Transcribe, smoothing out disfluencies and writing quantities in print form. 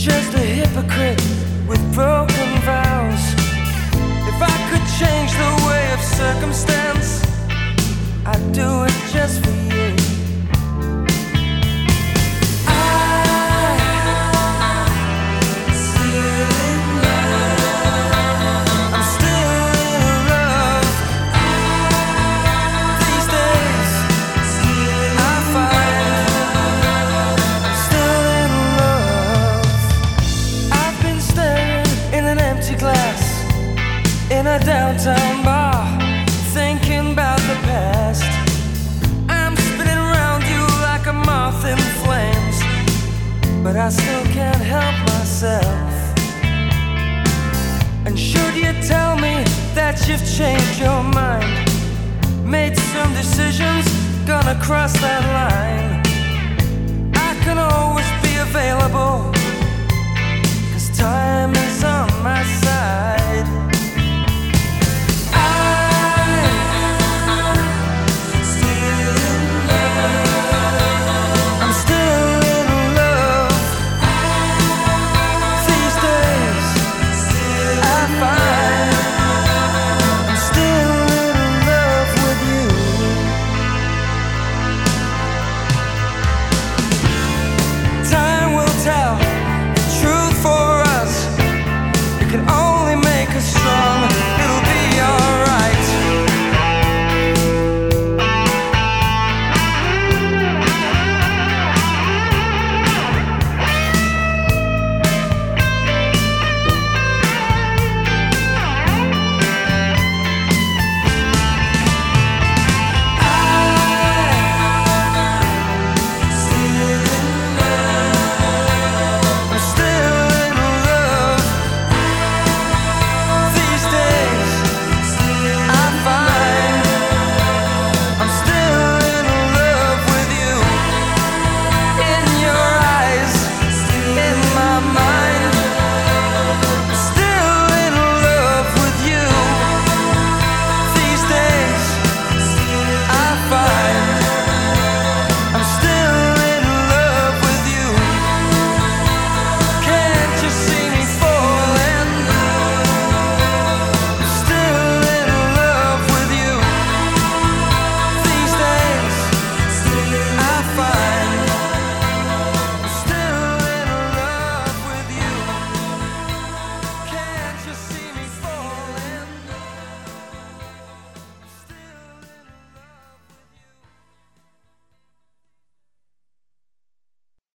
just a hypocrite with broken vows. If I could change the way of circumstance, I'd do it just for you. In a downtown bar, thinking about the past. I'm spinning around you like a moth in flames, but I still can't help myself. And should you tell me that you've changed your mind, made some decisions, gonna cross that line, I can always be available